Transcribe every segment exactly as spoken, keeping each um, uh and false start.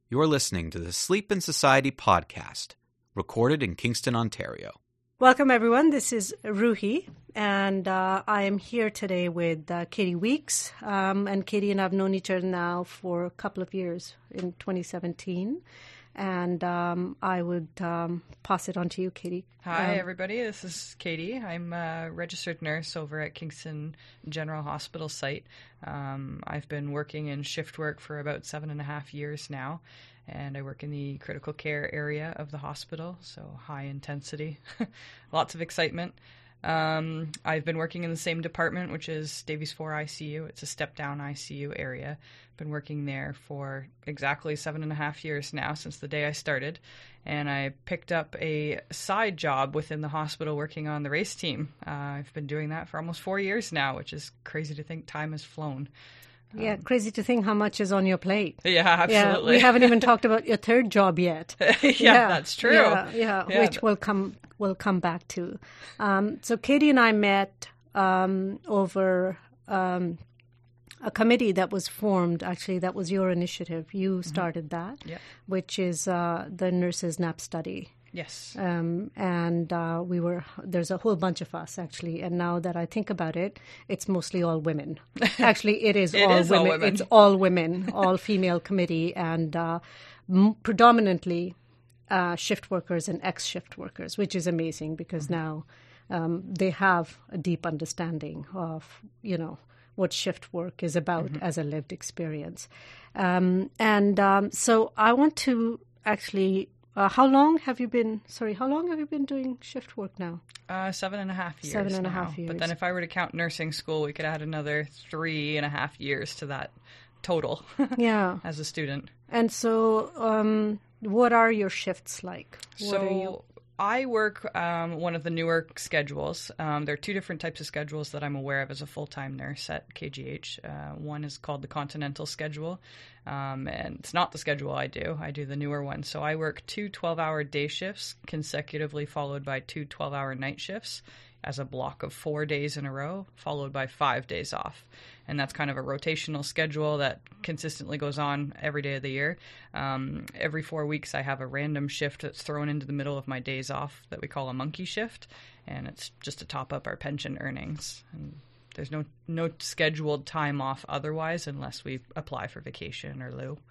You're listening to the Sleep in Society podcast, recorded in Kingston, Ontario. Welcome, everyone. This is Ruhi, and uh, I am here today with uh, Katie Weeks. Um, and Katie and I have known each other now for a couple of years, in twenty seventeen. And um, I would um, pass it on to you, Katie. Hi, um, everybody. This is Katie. I'm a registered nurse over at Kingston General Hospital site. Um, I've been working in shift work for about seven and a half years now, and I work in the critical care area of the hospital, so high intensity, lots of excitement. Um, I've been working in the same department, which is Davies four I C U. It's a step-down I C U area. Been working there for exactly seven and a half years now, since the day I started. And I picked up a side job within the hospital working on the race team. Uh, I've been doing that for almost four years now, which is crazy to think time has flown. Yeah, um, crazy to think how much is on your plate. Yeah, absolutely. Yeah, we haven't even talked about your third job yet. yeah, yeah, that's true. Yeah, yeah, yeah which th- we'll come we'll come back to. Um, so Katie and I met um, over um, a committee that was formed. Actually, that was your initiative. You started mm-hmm. that, yeah. which is uh, the Nurses N A P study. Yes. Um, and uh, we were, there's a whole bunch of us, actually. And now that I think about it, it's mostly all women. Actually, it is, it all, is women. all women. It's all women, all female committee, and uh, m- predominantly uh, shift workers and ex-shift workers, which is amazing because mm-hmm. now um, they have a deep understanding of, you know, what shift work is about mm-hmm. as a lived experience. Um, and um, so I want to actually... Uh, how long have you been, sorry, how long have you been doing shift work now? Uh, seven and a half years Seven and now. a half years. But then if I were to count nursing school, we could add another three and a half years to that total yeah. as a student. And so um, what are your shifts like? What so are you... I work um, one of the newer schedules. Um, there are two different types of schedules that I'm aware of as a full-time nurse at K G H. Uh, one is called the Continental Schedule, um, and it's not the schedule I do. I do the newer one. So I work two twelve-hour day shifts consecutively, followed by two twelve-hour night shifts as a block of four days in a row, followed by five days off. And that's kind of a rotational schedule that consistently goes on every day of the year. Um, every four weeks, I have a random shift that's thrown into the middle of my days off that we call a monkey shift, and it's just to top up our pension earnings. And there's no no scheduled time off otherwise unless we apply for vacation or L U.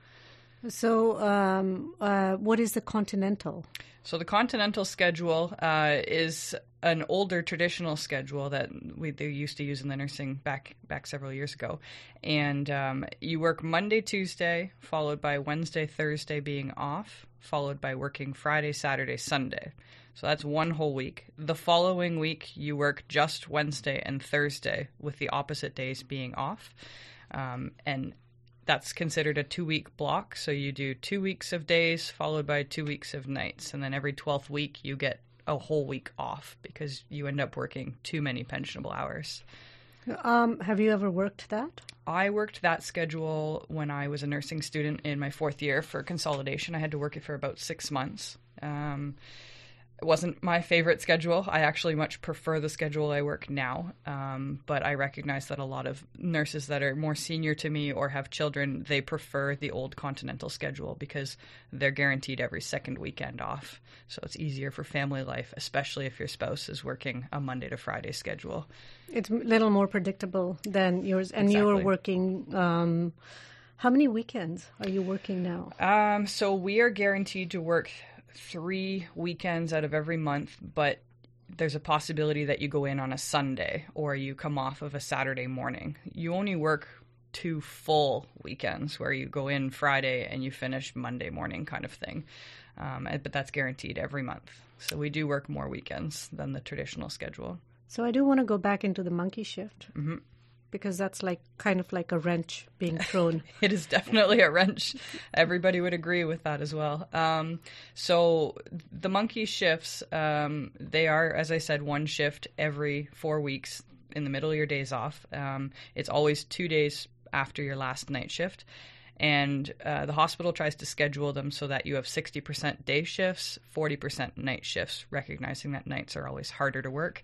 So um, uh, what is the Continental? So the Continental schedule uh, is an older traditional schedule that we they used to use in the nursing back back several years ago. And um, you work Monday, Tuesday, followed by Wednesday, Thursday being off, followed by working Friday, Saturday, Sunday. So that's one whole week. The following week, you work just Wednesday and Thursday, with the opposite days being off. Um, and that's considered a two-week block, so you do two weeks of days followed by two weeks of nights, and then every twelfth week you get a whole week off because you end up working too many pensionable hours. Um, have you ever worked that? I worked that schedule when I was a nursing student in my fourth year for consolidation. I had to work it for about six months. Um, It wasn't my favorite schedule. I actually much prefer the schedule I work now, um, but I recognize that a lot of nurses that are more senior to me or have children, they prefer the old Continental schedule because they're guaranteed every second weekend off. So it's easier for family life, especially if your spouse is working a Monday to Friday schedule. It's a little more predictable than yours. And Exactly. you're working... Um, how many weekends are you working now? Um, so we are guaranteed to work three weekends out of every month, but there's a possibility that you go in on a Sunday or you come off of a Saturday morning. You only work two full weekends where you go in Friday and you finish Monday morning kind of thing. Um, but that's guaranteed every month. So we do work more weekends than the traditional schedule. So I do want to go back into the monkey shift. Mm-hmm. Because that's like kind of like a wrench being thrown. It is definitely a wrench. Everybody would agree with that as well. Um, so the monkey shifts, um, they are, as I said, one shift every four weeks in the middle of your days off. Um, it's always two days after your last night shift. And uh, the hospital tries to schedule them so that you have sixty percent day shifts, forty percent night shifts, recognizing that nights are always harder to work.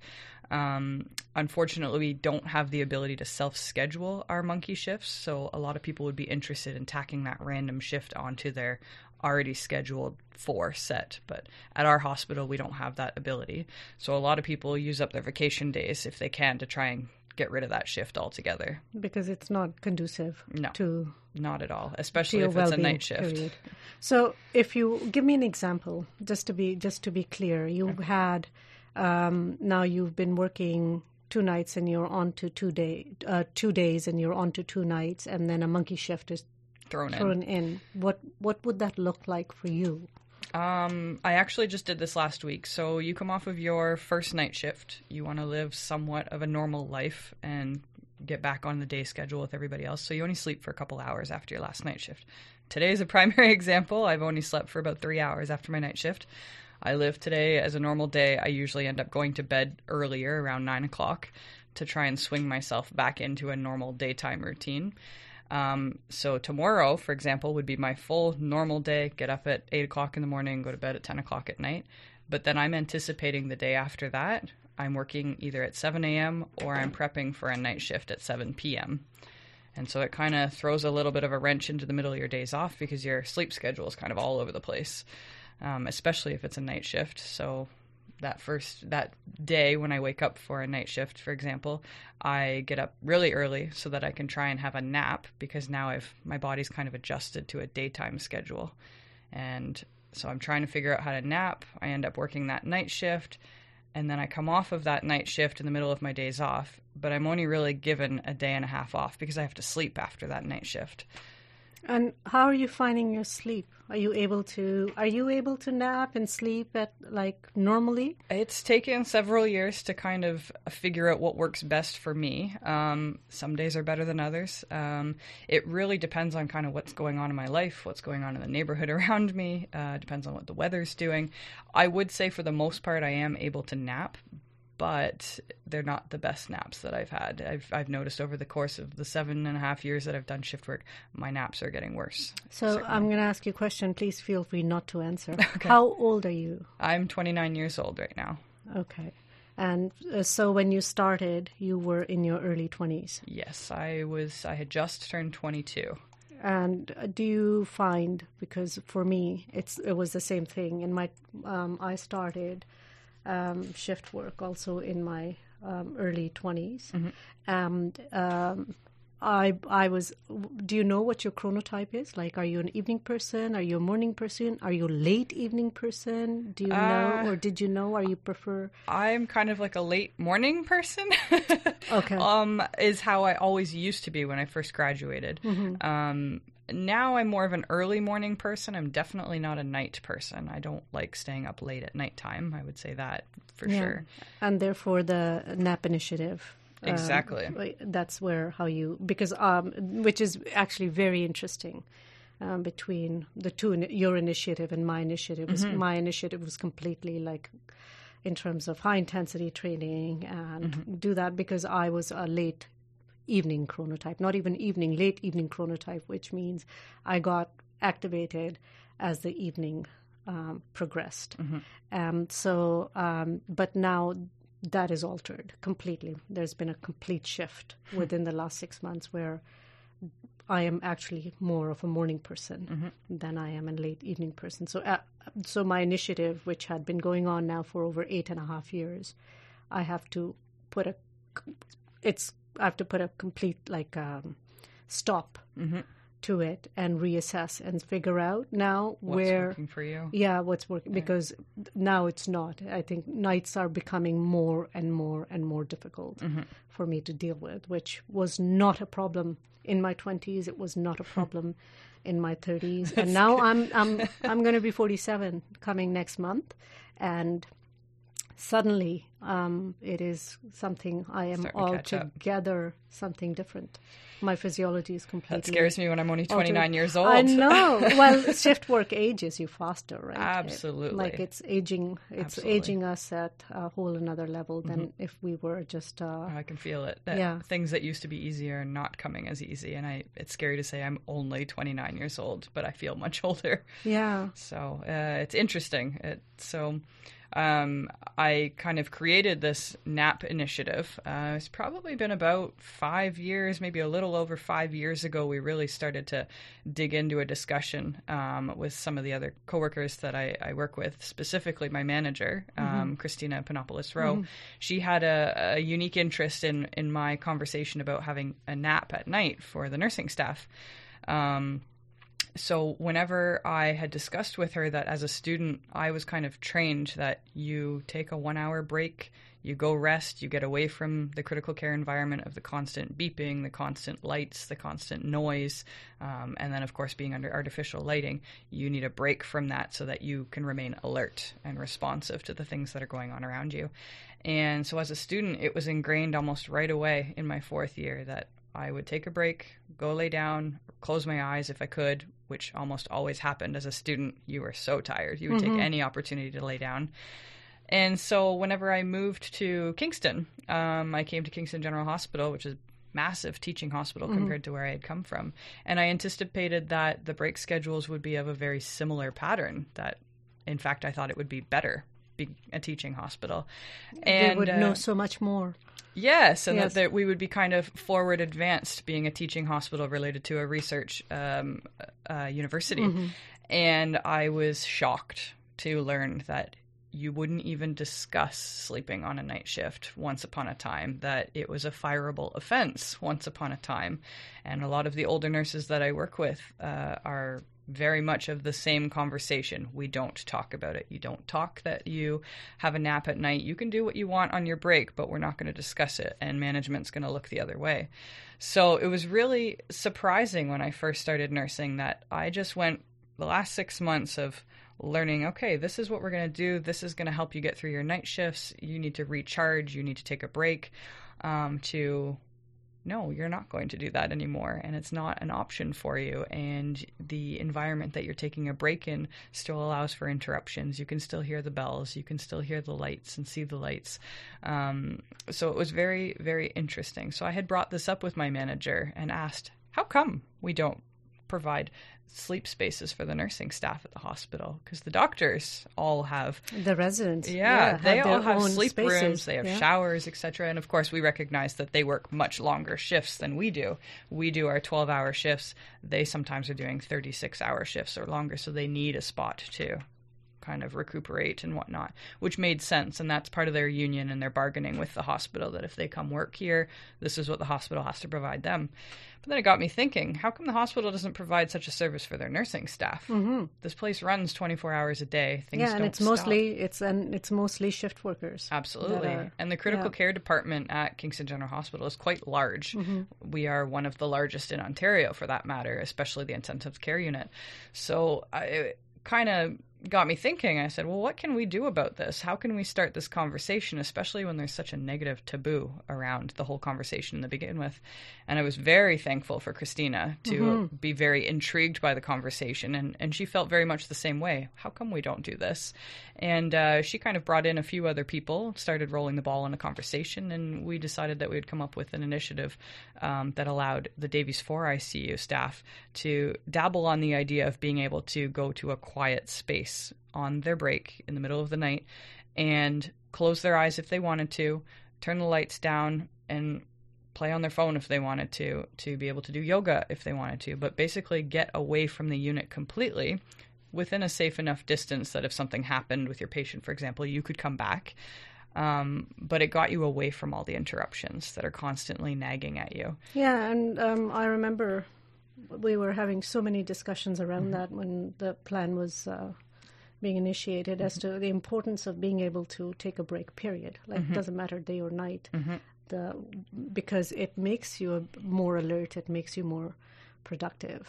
Um, unfortunately, we don't have the ability to self-schedule our monkey shifts, so a lot of people would be interested in tacking that random shift onto their already scheduled for set. But at our hospital, we don't have that ability. So a lot of people use up their vacation days if they can to try and get rid of that shift altogether. Because it's not conducive no, to... not at all, especially if it's a night shift. Period. So if you give me an example, just to be just to be clear, you okay. had... Um, now you've been working two nights and you're on to two day, uh, two days and you're on to two nights, and then a monkey shift is thrown, thrown in. in. What what would that look like for you? Um, I actually just did this last week. So you come off of your first night shift. You want to live somewhat of a normal life and get back on the day schedule with everybody else. So you only sleep for a couple hours after your last night shift. Today is a primary example. I've only slept for about three hours after my night shift. I live today as a normal day. I usually end up going to bed earlier, around nine o'clock, to try and swing myself back into a normal daytime routine. Um, so tomorrow, for example, would be my full normal day, get up at eight o'clock in the morning, go to bed at ten o'clock at night. But then I'm anticipating the day after that, I'm working either at seven a.m. or I'm prepping for a night shift at seven p.m. And so it kind of throws a little bit of a wrench into the middle of your days off because your sleep schedule is kind of all over the place. Um, especially if it's a night shift. So that first, that day when I wake up for a night shift, for example, I get up really early so that I can try and have a nap because now I've, my body's kind of adjusted to a daytime schedule. And so I'm trying to figure out how to nap. I end up working that night shift, and then I come off of that night shift in the middle of my days off, but I'm only really given a day and a half off because I have to sleep after that night shift. And how are you finding your sleep? Are you able to are you able to nap and sleep at like normally? It's taken several years to kind of figure out what works best for me. Um, some days are better than others. Um, it really depends on kind of what's going on in my life, what's going on in the neighborhood around me. Uh, depends on what the weather's doing. I would say for the most part I am able to nap, but they're not the best naps that I've had. I've I've noticed over the course of the seven and a half years that I've done shift work, my naps are getting worse. So certainly. I'm going to ask you a question. Please feel free not to answer. Okay. How old are you? I'm twenty-nine years old right now. Okay. And uh, so when you started, you were in your early twenties? Yes, I was. I had just turned twenty-two. And do you find, because for me, it's it was the same thing. In my, um, I started... Um, shift work also in my um, early twenties, mm-hmm. and um, I I was. Do you know what your chronotype is? Like, are you an evening person? Are you a morning person? Are you a late evening person? Do you uh, know, or did you know? Are you prefer? I'm kind of like a late morning person. Okay, um, is how I always used to be when I first graduated. Mm-hmm. Um. Now I'm more of an early morning person. I'm definitely not a night person. I don't like staying up late at nighttime. I would say that for yeah. sure. And therefore the nap initiative. Exactly. Um, that's where how you, because, um, which is actually very interesting um, between the two, your initiative and my initiative. Mm-hmm. My initiative was completely like in terms of high intensity training and mm-hmm. do that because I was a late evening chronotype, not even evening, late evening chronotype, which means I got activated as the evening um, progressed. Mm-hmm. Um, so, um, but now that is altered completely. There's been a complete shift within the last six months where I am actually more of a morning person mm-hmm. than I am a late evening person. So, uh, so my initiative, which had been going on now for over eight and a half years, I have to put a, it's I have to put a complete like um, stop mm-hmm. to it and reassess and figure out now what's where working for you. Yeah, what's working yeah. because now it's not. I think nights are becoming more and more and more difficult mm-hmm. for me to deal with, which was not a problem in my twenties. It was not a problem in my thirties, and now good. I'm I'm I'm going to be forty-seven coming next month, and suddenly um, it is something I am Starting to catch up. altogether something different. My physiology is completely... That scares me when I'm only twenty-nine altered. years old. I know. Well, shift work ages you faster, right? Absolutely. It, like it's aging, it's Absolutely. aging us at a whole another level than mm-hmm. if we were just... Uh, I can feel it. That yeah. Things that used to be easier are not coming as easy. And I, it's scary to say I'm only twenty-nine years old, but I feel much older. Yeah. So uh, it's interesting. It, so... Um, I kind of created this NAP initiative. Uh, it's probably been about five years, maybe a little over five years ago. We really started to dig into a discussion um, with some of the other coworkers that I, I work with, specifically my manager, um, mm-hmm. Christina Panopoulos-Rowe. Mm-hmm. She had a, a unique interest in, in my conversation about having a nap at night for the nursing staff. Um, So whenever I had discussed with her that as a student, I was kind of trained that you take a one hour break, you go rest, you get away from the critical care environment of the constant beeping, the constant lights, the constant noise, um, and then, of course, being under artificial lighting, you need a break from that so that you can remain alert and responsive to the things that are going on around you. And so as a student, it was ingrained almost right away in my fourth year that I would take a break, go lay down, close my eyes if I could, which almost always happened as a student. You were so tired. You would mm-hmm. take any opportunity to lay down. And so whenever I moved to Kingston, um, I came to Kingston General Hospital, which is a massive teaching hospital mm-hmm. compared to where I had come from. And I anticipated that the break schedules would be of a very similar pattern, that, in fact, I thought it would be better being a teaching hospital. And they would uh, know so much more. Yes, and yes. that, that we would be kind of forward advanced being a teaching hospital related to a research um, uh, university. Mm-hmm. And I was shocked to learn that you wouldn't even discuss sleeping on a night shift once upon a time, that it was a fireable offense once upon a time. And a lot of the older nurses that I work with uh, are very much of the same conversation. We don't talk about it. You don't talk that you have a nap at night. You can do what you want on your break, but we're not going to discuss it, and management's going to look the other way. So it was really surprising when I first started nursing that I just went the last six months of learning, okay, this is what we're going to do. This is going to help you get through your night shifts. You need to recharge. You need to take a break, um, to no, you're not going to do that anymore, and it's not an option for you. And the environment that you're taking a break in still allows for interruptions. You can still hear the bells. You can still hear the lights and see the lights. Um, so it was very, very interesting. So I had brought this up with my manager and asked, how come we don't provide sleep spaces for the nursing staff at the hospital? Because the doctors all have the residents, yeah, yeah they have all have sleep spaces. rooms, they have yeah. showers, et cetera. And of course, we recognize that they work much longer shifts than we do. We do our twelve-hour shifts. They sometimes are doing thirty-six hour shifts or longer, so they need a spot to kind of recuperate and whatnot, which made sense. And that's part of their union and their bargaining with the hospital, that if they come work here, this is what the hospital has to provide them. But then it got me thinking, how come the hospital doesn't provide such a service for their nursing staff? Mm-hmm. This place runs twenty-four hours a day. Things yeah, don't and it's stop. mostly it's and it's mostly shift workers. Absolutely. Are, and the critical yeah. care department at Kingston General Hospital is quite large. Mm-hmm. We are one of the largest in Ontario, for that matter, especially the intensive care unit. So I, it kind of got me thinking. I said, well, what can we do about this? How can we start this conversation, especially when there's such a negative taboo around the whole conversation to begin with? And I was very thankful for Christina to mm-hmm. be very intrigued by the conversation, and, and she felt very much the same way. How come we don't do this? And uh, she kind of brought in a few other people, started rolling the ball in the conversation, and we decided that we would come up with an initiative um, that allowed the Davies four I C U staff to dabble on the idea of being able to go to a quiet space on their break in the middle of the night and close their eyes if they wanted to, turn the lights down, and play on their phone if they wanted to, to be able to do yoga if they wanted to, but basically get away from the unit completely within a safe enough distance that if something happened with your patient, for example, you could come back. Um, but it got you away from all the interruptions that are constantly nagging at you. Yeah, and um, I remember we were having so many discussions around mm-hmm. that when the plan was uh, being initiated mm-hmm. as to the importance of being able to take a break, period. Like, mm-hmm. it doesn't matter day or night, mm-hmm. the because it makes you more alert, it makes you more productive.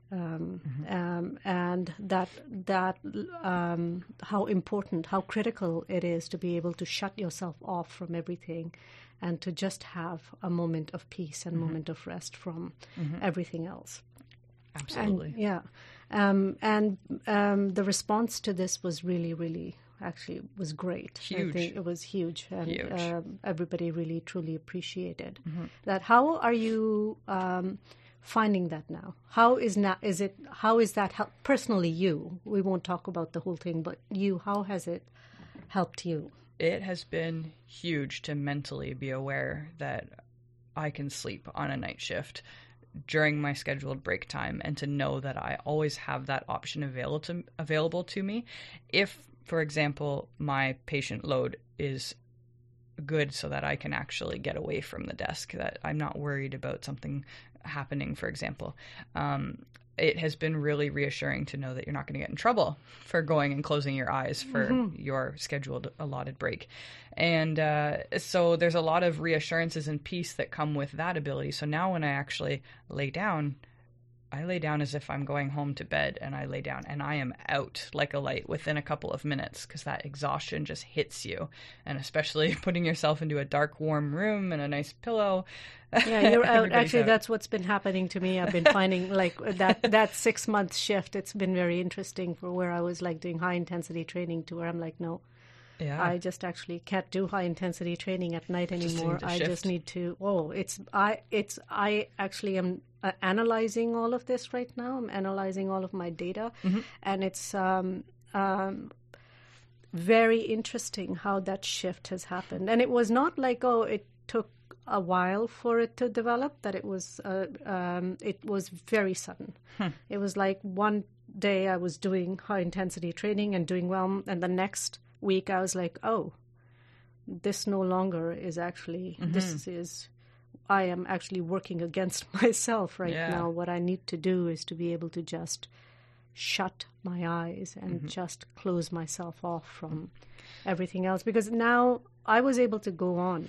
Um, mm-hmm. um, and that that um, how important, how critical it is to be able to shut yourself off from everything, and to just have a moment of peace and mm-hmm. moment of rest from mm-hmm. everything else. Absolutely, and, yeah. Um, and um, the response to this was really, really. Actually, it was great. Huge. I think it was huge, and huge. Um, everybody really, truly appreciated mm-hmm. that. How are you um, finding that now? How is na- Is it? How is that help personally? You. We won't talk about the whole thing, but you. How has it helped you? It has been huge to mentally be aware that I can sleep on a night shift during my scheduled break time, and to know that I always have that option available to available to me if. For example, my patient load is good so that I can actually get away from the desk, that I'm not worried about something happening, for example. Um, it has been really reassuring to know that you're not going to get in trouble for going and closing your eyes for mm-hmm. your scheduled allotted break. And uh, so there's a lot of reassurances and peace that come with that ability. So now when I actually lay down, I lay down as if I'm going home to bed, and I lay down and I am out like a light within a couple of minutes, because that exhaustion just hits you. And especially putting yourself into a dark, warm room and a nice pillow. Yeah, you're out. Actually, out. That's what's been happening to me. I've been finding like that, that six month shift. It's been very interesting for where I was like doing high intensity training to where I'm like, no. Yeah. I just actually can't do high intensity training at night anymore. Just I shift. just need to. Oh, it's I. It's I actually am uh, analyzing all of this right now. I'm analyzing all of my data, mm-hmm. and it's um, um, very interesting how that shift has happened. And it was not like oh, it took a while for it to develop. That it was. Uh, um, it was very sudden. Hmm. It was like one day I was doing high intensity training and doing well, and the next week I was like, oh, this no longer is actually mm-hmm. this is I am actually working against myself right yeah. now. What I need to do is to be able to just shut my eyes and mm-hmm. just close myself off from everything else, because now I was able to go on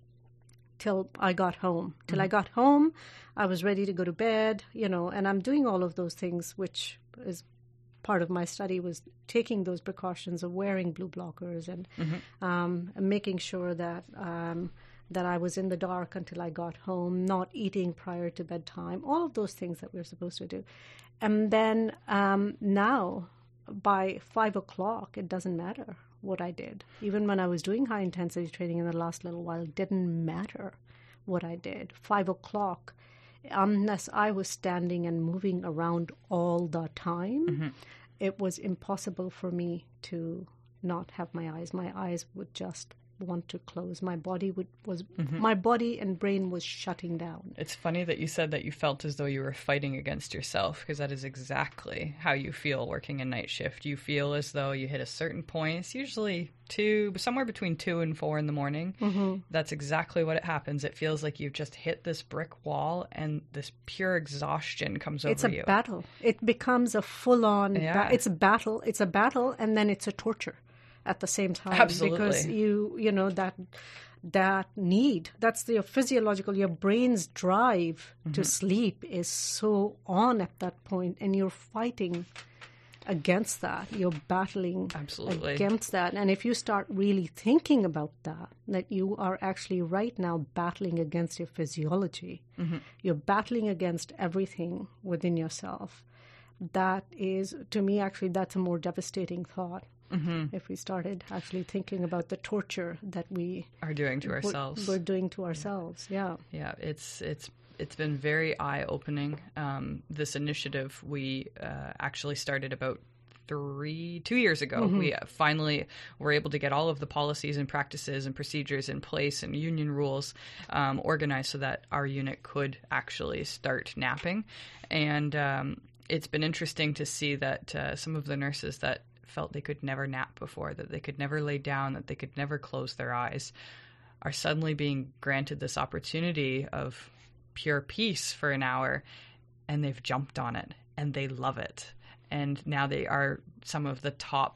till I got home till mm-hmm. I got home I was ready to go to bed, you know, and I'm doing all of those things, which is part of my study was taking those precautions of wearing blue blockers and mm-hmm. um, making sure that um, that I was in the dark until I got home, not eating prior to bedtime, all of those things that we're supposed to do. And then um, now, by five o'clock, it doesn't matter what I did. Even when I was doing high-intensity training in the last little while, it didn't matter what I did. Five o'clock, unless I was standing and moving around all the time, mm-hmm. it was impossible for me to not have my eyes. My eyes would just want to close. My body would was mm-hmm. my body and brain was shutting down. It's funny that you said that you felt as though you were fighting against yourself, because that is exactly how you feel working a night shift. You feel as though you hit a certain point. It's usually two, somewhere between two and four in the morning. Mm-hmm. That's exactly what it happens. It feels like you've just hit this brick wall, and this pure exhaustion comes over you. It's a you. battle. It becomes a full-on. Yeah. Ba- it's a battle. It's a battle, and then it's a torture at the same time. Absolutely. Because you you know that that need, that's the physiological, your brain's drive mm-hmm. to sleep is so on at that point, and you're fighting against that. You're battling Absolutely. against that. And if you start really thinking about that, that you are actually right now battling against your physiology, mm-hmm. you're battling against everything within yourself, that is, to me, actually, that's a more devastating thought. Mm-hmm. If we started actually thinking about the torture that we are doing to ourselves, we're, we're doing to ourselves, yeah, yeah, it's it's it's been very eye-opening. Um, this initiative we uh, actually started about three, two years ago. Mm-hmm. We finally were able to get all of the policies and practices and procedures in place and union rules um, organized so that our unit could actually start napping, and um, it's been interesting to see that uh, some of the nurses that felt they could never nap before, that they could never lay down, that they could never close their eyes, are suddenly being granted this opportunity of pure peace for an hour, and they've jumped on it, and they love it. And now they are some of the top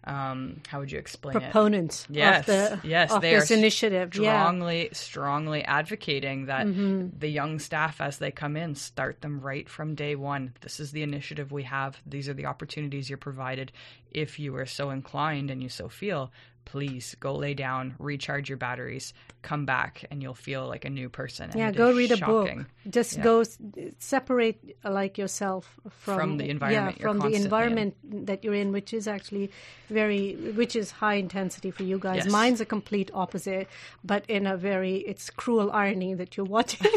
um, how would you explain proponents it? Yes, of, the, yes, of they this are initiative. strongly, yeah. strongly advocating that mm-hmm. the young staff, as they come in, start them right from day one. This is the initiative we have. These are the opportunities you're provided. If you are so inclined and you so feel, please go lay down, recharge your batteries, come back, and you'll feel like a new person. And yeah, it go is read shocking. a book. Just yeah. go s- separate uh, like yourself from, from the environment. Yeah, you're from the environment in. that you're in, which is actually very, which is high intensity for you guys. Yes. Mine's a complete opposite, but in a very, it's cruel irony that you're watching,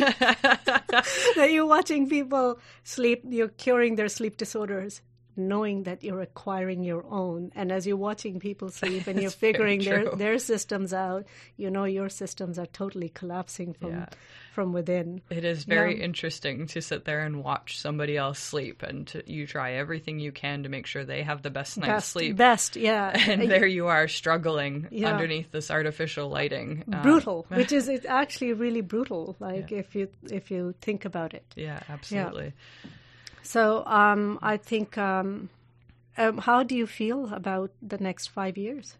that you're watching people sleep, you're curing their sleep disorders, knowing that you're acquiring your own. And as you're watching people sleep and you're figuring their, their systems out, you know your systems are totally collapsing from yeah. from within. It is very yeah. interesting to sit there and watch somebody else sleep, and to, you try everything you can to make sure they have the best night's Best, sleep. Best, yeah. And there you are struggling yeah. underneath this artificial lighting. Brutal, um, which is it's actually really brutal, like yeah. if you if you think about it. Yeah, absolutely. Yeah. So um, I think, um, um, how do you feel about the next five years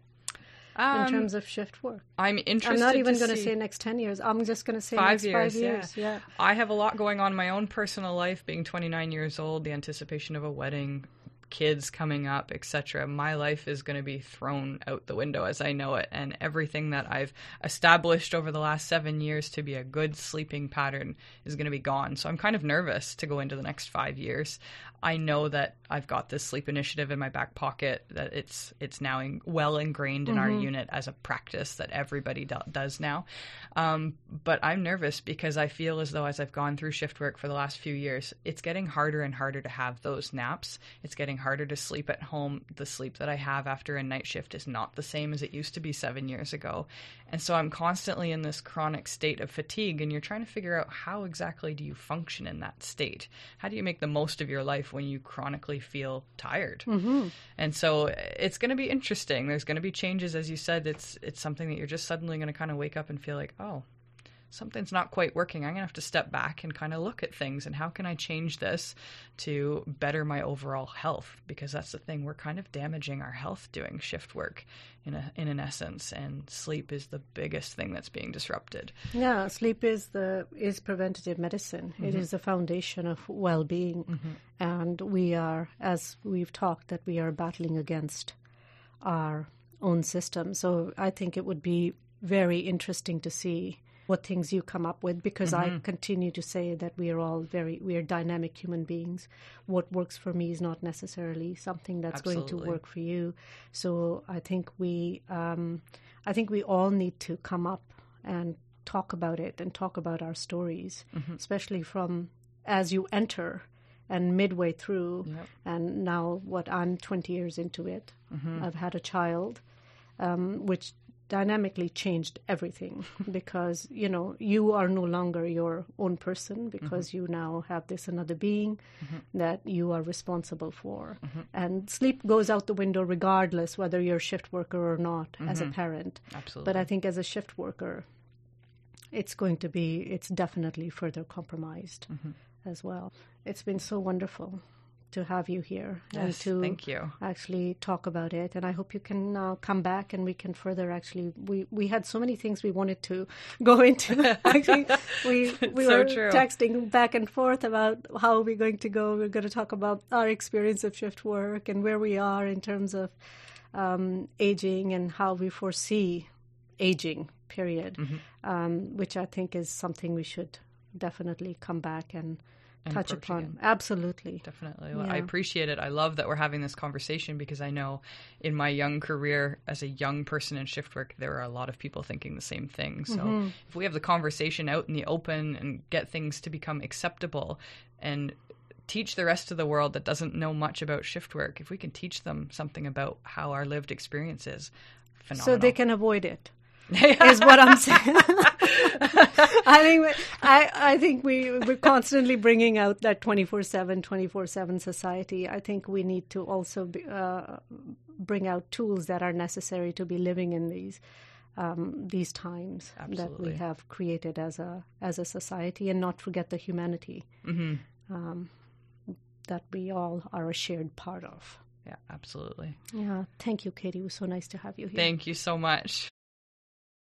um, in terms of shift work? I'm interested. I'm not even to going to see say next ten years. I'm just going to say five next years, five years. Yeah. yeah. I have a lot going on in my own personal life, being twenty-nine years old, the anticipation of a wedding, kids coming up, et cetera. My life is going to be thrown out the window as I know it, and everything that I've established over the last seven years to be a good sleeping pattern is going to be gone. So I'm kind of nervous to go into the next five years. I know that I've got this sleep initiative in my back pocket, that it's it's now in, well ingrained in mm-hmm. our unit as a practice that everybody do, does now. Um, but I'm nervous because I feel as though as I've gone through shift work for the last few years, it's getting harder and harder to have those naps. It's getting harder to sleep at home. The sleep that I have after a night shift is not the same as it used to be seven years ago. And so I'm constantly in this chronic state of fatigue, and you're trying to figure out how exactly do you function in that state? How do you make the most of your life when you chronically feel tired? Mm-hmm. And so it's going to be interesting. There's going to be changes. As you said, it's it's something that you're just suddenly going to kind of wake up and feel like, oh, something's not quite working. I'm going to have to step back and kind of look at things, and how can I change this to better my overall health? Because that's the thing, we're kind of damaging our health doing shift work in a in an essence, and sleep is the biggest thing that's being disrupted. Yeah, sleep is the is preventative medicine. Mm-hmm. It is the foundation of well-being. Mm-hmm. And we are, as we've talked, that we are battling against our own system. So I think it would be very interesting to see what things you come up with, because mm-hmm. I continue to say that we are all very, we are dynamic human beings. What works for me is not necessarily something that's Absolutely. going to work for you. So I think we, um, I think we all need to come up and talk about it and talk about our stories, mm-hmm. especially from as you enter and midway through. Yep. And now what I'm twenty years into it, mm-hmm. I've had a child, um, which dynamically changed everything because, you know, you are no longer your own person because mm-hmm. you now have this another being mm-hmm. that you are responsible for. Mm-hmm. And sleep goes out the window regardless whether you're a shift worker or not mm-hmm. as a parent. Absolutely. But I think as a shift worker, it's going to be, it's definitely further compromised mm-hmm. as well. It's been so wonderful to have you here yes, and to thank you. actually talk about it. And I hope you can uh, come back and we can further actually, we, we had so many things we wanted to go into. Actually, we, we so were true. texting back and forth about how we're going to go. We're going to talk about our experience of shift work and where we are in terms of um, aging and how we foresee aging, period, mm-hmm. um, which I think is something we should definitely come back and And touch upon. Again. Absolutely. Definitely. Well, yeah. I appreciate it. I love that we're having this conversation because I know in my young career as a young person in shift work, there are a lot of people thinking the same thing. So mm-hmm. if we have the conversation out in the open and get things to become acceptable and teach the rest of the world that doesn't know much about shift work, if we can teach them something about how our lived experience is, phenomenal. So they can avoid it. is what I'm saying. I think I I think we we're constantly bringing out that twenty-four seven, twenty-four seven society. I think we need to also be, uh, bring out tools that are necessary to be living in these um, these times Absolutely. that we have created as a as a society, and not forget the humanity mm-hmm. um, that we all are a shared part of. Yeah, absolutely. Yeah. Thank you, Katie. It was so nice to have you here. Thank you so much.